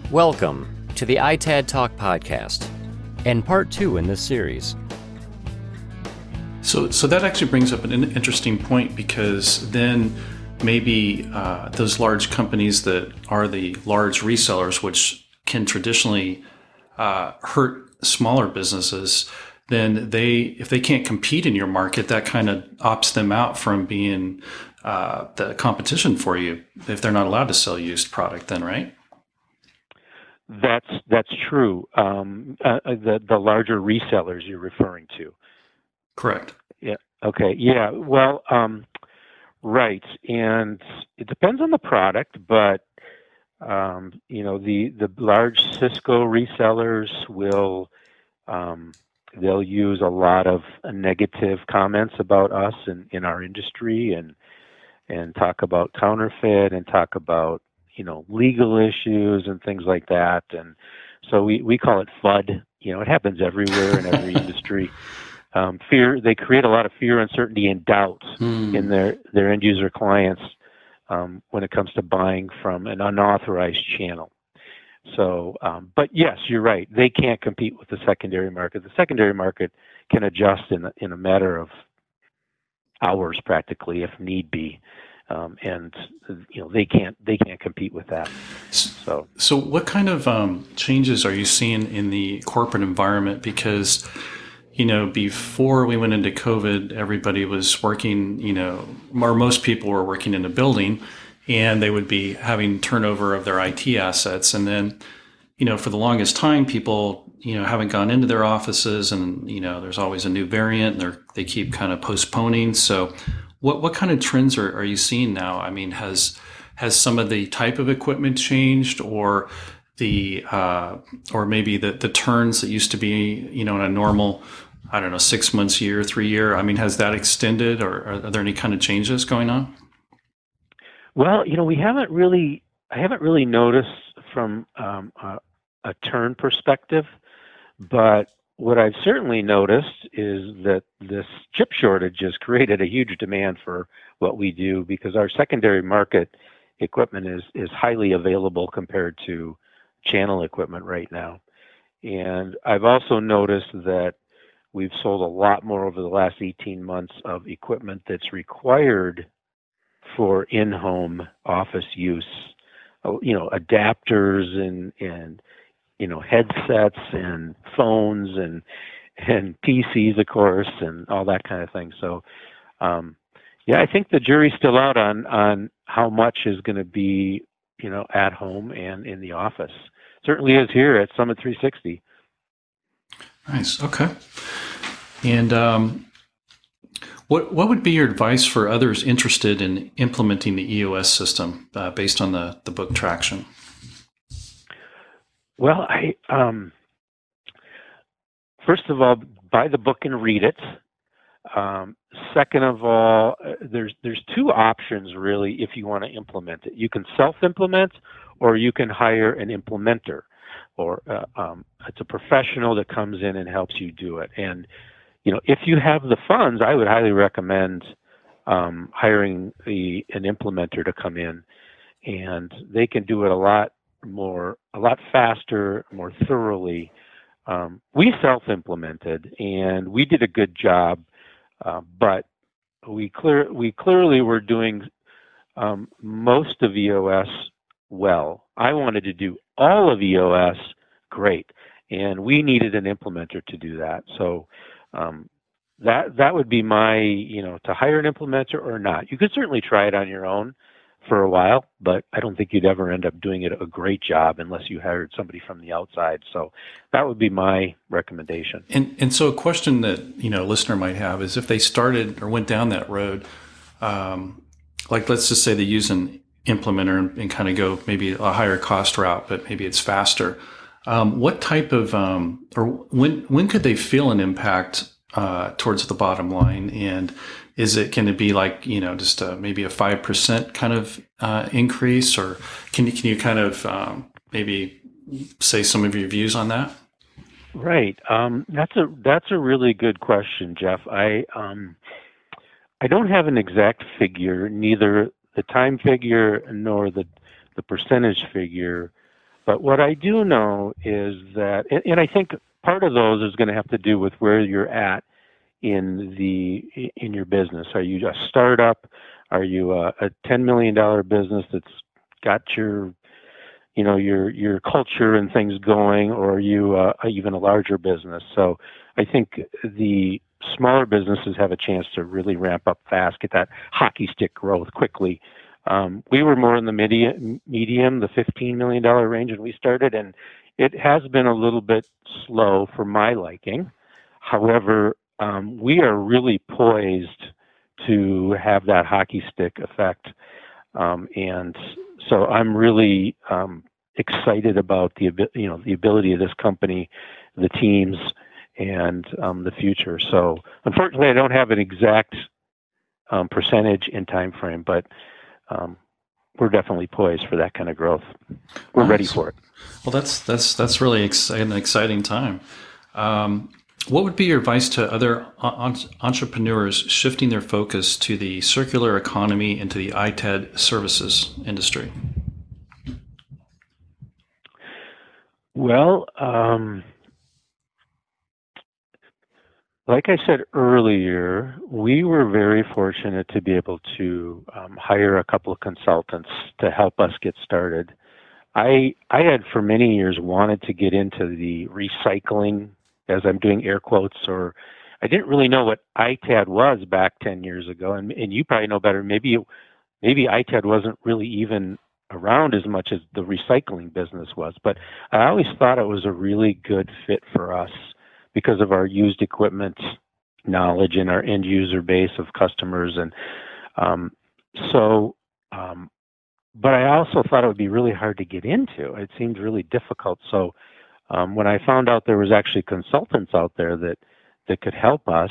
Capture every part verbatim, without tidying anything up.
Welcome to the I T A D Talk podcast and part two in this series. So, so that actually brings up an interesting point, because then maybe uh, those large companies that are the large resellers, which can traditionally uh, hurt smaller businesses, then they, if they can't compete in your market, that kind of opts them out from being uh, the competition for you if they're not allowed to sell used product. Then, right? That's that's true. Um, uh, the the larger resellers you're referring to. Correct. Yeah. Okay. Yeah. Well, um, right. And it depends on the product, but um, you know, the the large Cisco resellers will um, they'll use a lot of negative comments about us and in our industry, and and talk about counterfeit and talk about you know, legal issues and things like that. And so we, we call it FUD. You know, it happens everywhere in every industry. Um, fear, they create a lot of fear, uncertainty, and doubt Hmm. in their, their end user clients um, when it comes to buying from an unauthorized channel. So, um, but yes, you're right. They can't compete with the secondary market. The secondary market can adjust in, in a matter of hours, practically, if need be. Um, and you know they can't they can't compete with that. So, so what kind of um, changes are you seeing in the corporate environment? Because you know before we went into COVID, everybody was working, you know, or most people were working in a building, and they would be having turnover of their I T assets, and then you know for the longest time, people you know haven't gone into their offices, and you know there's always a new variant, and they they keep kind of postponing. So. What what kind of trends are, are you seeing now? I mean, has has some of the type of equipment changed, or the uh, or maybe the, the turns that used to be, you know, in a normal, I don't know, six months, year, three year? I mean, has that extended, or are there any kind of changes going on? Well, you know, we haven't really, I haven't really noticed from um, a, a turn perspective, but what I've certainly noticed is that this chip shortage has created a huge demand for what we do, because our secondary market equipment is, is highly available compared to channel equipment right now. And I've also noticed that we've sold a lot more over the last eighteen months of equipment that's required for in-home office use, you know, adapters and, and you know, headsets and phones and and P Cs, of course, and all that kind of thing. So, um, yeah, I think the jury's still out on on how much is going to be, you know, at home and in the office. Certainly is here at Summit three sixty. Nice. Okay. And um, what what would be your advice for others interested in implementing the E O S system uh, based on the the book Traction? Well, I um, first of all, buy the book and read it. Um, second of all, uh, there's there's two options really if you want to implement it. You can self-implement, or you can hire an implementer, or uh, um, it's a professional that comes in and helps you do it. And you know, if you have the funds, I would highly recommend um, hiring the an implementer to come in, and they can do it a lot more, a lot faster, more thoroughly. Um, we self-implemented and we did a good job, uh, but we clear we clearly were doing um, most of E O S well. I wanted to do all of E O S great, and we needed an implementer to do that. So um, that that would be my, you know, to hire an implementer or not. You could certainly try it on your own for a while, but I don't think you'd ever end up doing it a great job unless you hired somebody from the outside. So that would be my recommendation. And and so a question that you know a listener might have is, if they started or went down that road, um, like let's just say they use an implementer and, and kind of go maybe a higher cost route, but maybe it's faster. Um, what type of um, or when when could they feel an impact uh, towards the bottom line? And is it, can it be like, you know, just a, maybe a five percent kind of uh, increase, or can you, can you kind of um, maybe say some of your views on that? Right. Um, that's a, that's a really good question, Jeff. I, um, I don't have an exact figure, neither the time figure nor the, the percentage figure But what I do know is that, and, and I think part of those is going to have to do with where you're at in the in your business. Are you a startup? Are you a, a ten million dollar business that's got your you know your your culture and things going, or are you uh, even a larger business? So I think the smaller businesses have a chance to really ramp up fast, get that hockey stick growth quickly. Um, we were more in the medium, medium, the fifteen million dollar range when we started, and it has been a little bit slow for my liking. However, um, we are really poised to have that hockey stick effect. Um, and so I'm really um, excited about the you know the ability of this company, the teams, and um, the future. So unfortunately, I don't have an exact um, percentage and time frame, but um, we're definitely poised for that kind of growth. We're nice. ready for it. Well, that's that's that's really ex- an exciting time. Um, what would be your advice to other on- entrepreneurs shifting their focus to the circular economy and to the I T A D services industry? Well, um, like I said earlier, we were very fortunate to be able to um, hire a couple of consultants to help us get started. I I had for many years wanted to get into the recycling, as I'm doing air quotes, or I didn't really know what I T A D was back ten years ago, and and you probably know better. Maybe maybe I T A D wasn't really even around as much as the recycling business was, but I always thought it was a really good fit for us because of our used equipment knowledge and our end user base of customers, and um, so. Um, But I also thought it would be really hard to get into. It seemed really difficult. So um, when I found out there was actually consultants out there that that could help us,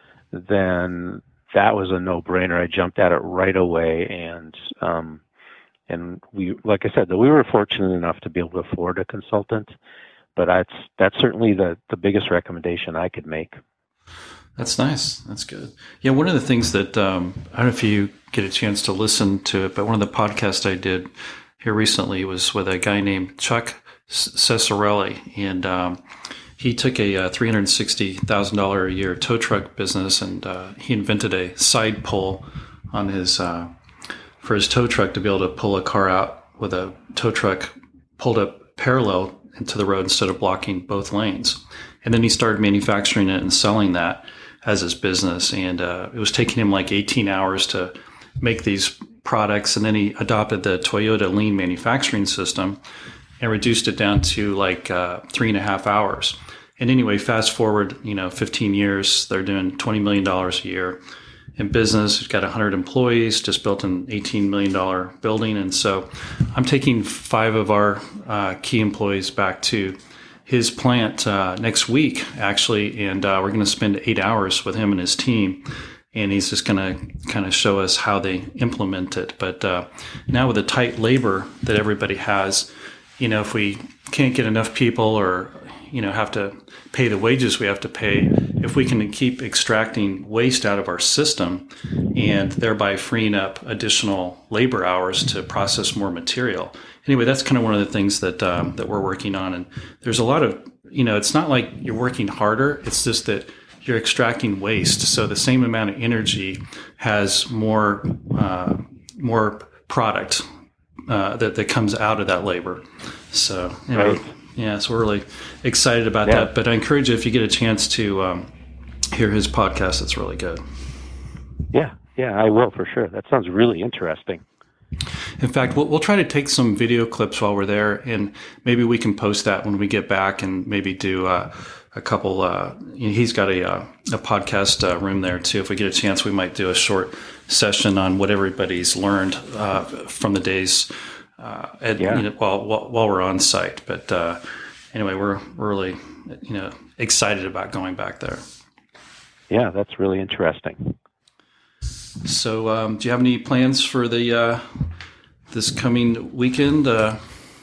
then that was a no-brainer. I jumped at it right away, and um, and we, like I said, though we were fortunate enough to be able to afford a consultant. But that's that's certainly the the biggest recommendation I could make. That's nice. That's good. Yeah, one of the things that, um, I don't know if you get a chance to listen to it, but one of the podcasts I did here recently was with a guy named Chuck Cesarelli. And um, he took a uh, three hundred sixty thousand dollars a year tow truck business, and uh, he invented a side pull on his uh, for his tow truck to be able to pull a car out with a tow truck pulled up parallel into the road instead of blocking both lanes. And then he started manufacturing it and selling that as his business. And uh, it was taking him like eighteen hours to make these products. And then he adopted the Toyota lean manufacturing system and reduced it down to like uh, three and a half hours. And anyway, fast forward, you know, fifteen years, they're doing twenty million dollars a year in business. He's got one hundred employees, just built an eighteen million dollars building. And so I'm taking five of our uh, key employees back to his plant uh, next week, actually, and uh, we're going to spend eight hours with him and his team, and he's just going to kind of show us how they implement it. But uh, now with the tight labor that everybody has, you know, if we can't get enough people or, you know, have to pay the wages we have to pay, if we can keep extracting waste out of our system and thereby freeing up additional labor hours to process more material. Anyway, that's kind of one of the things that um, that we're working on. And there's a lot of, you know, it's not like you're working harder. It's just that you're extracting waste. So the same amount of energy has more uh, more product uh, that, that comes out of that labor. So anyway, Right. yeah, so we're really excited about Yeah. that. But I encourage you, if you get a chance to um, hear his podcast, it's really good. Yeah, yeah, I will for sure. That sounds really interesting. In fact, we'll, we'll try to take some video clips while we're there, and maybe we can post that when we get back, and maybe do uh, a couple. Uh, you know, he's got a uh, a podcast uh, room there too. If we get a chance, we might do a short session on what everybody's learned uh, from the days uh, at, Yeah. you know, while, while while we're on site. But uh, anyway, we're we're really you know excited about going back there. Yeah, that's really interesting. So, um, do you have any plans for the uh, this coming weekend? Uh,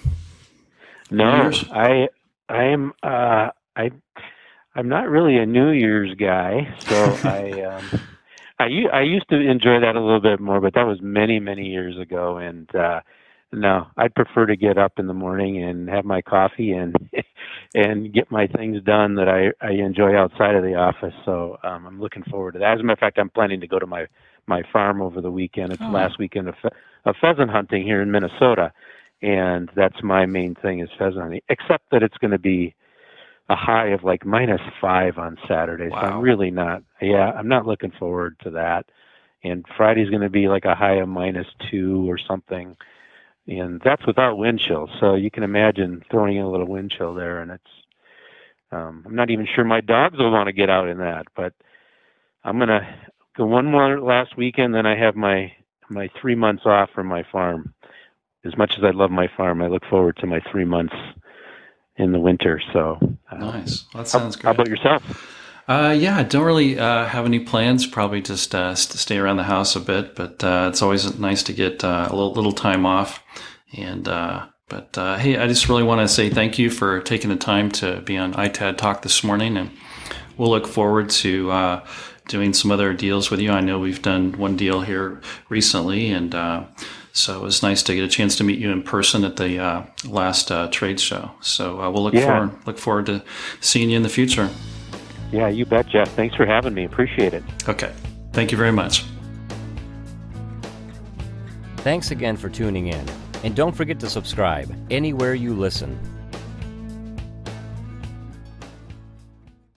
New No, Year's? I I am uh, I I'm not really a New Year's guy, so I um, I u- I used to enjoy that a little bit more, but that was many many years ago, and uh, no, I'd prefer to get up in the morning and have my coffee and and get my things done that I, I enjoy outside of the office. So um, I'm looking forward to that. As a matter of fact, I'm planning to go to my, my farm over the weekend. It's Oh. the last weekend of, fe- of pheasant hunting here in Minnesota, and that's my main thing is pheasant hunting, except that it's going to be a high of like minus five on Saturday. So Wow. I'm really not, yeah, I'm not looking forward to that. And Friday's going to be like a high of minus two or something. And that's without wind chill. So you can imagine throwing in a little wind chill there. And it's, um, I'm not even sure my dogs will want to get out in that, but I'm going to go one more last weekend. Then I have my, my three months off from my farm. As much as I love my farm, I look forward to my three months in the winter. So uh, Nice. Well, that sounds how, great. how about yourself? Uh, yeah, I don't really uh, have any plans. Probably just uh, st- stay around the house a bit, but uh, it's always nice to get uh, a little, little time off. And uh, but uh, hey, I just really want to say thank you for taking the time to be on I T A D Talk this morning, and we'll look forward to uh, doing some other deals with you. I know we've done one deal here recently, and uh, so it was nice to get a chance to meet you in person at the uh, last uh, trade show. So uh, we'll look Yeah. forward look forward to seeing you in the future. Yeah, you bet, Jeff. Thanks for having me. Appreciate it. Okay. Thank you very much. Thanks again for tuning in, and don't forget to subscribe anywhere you listen.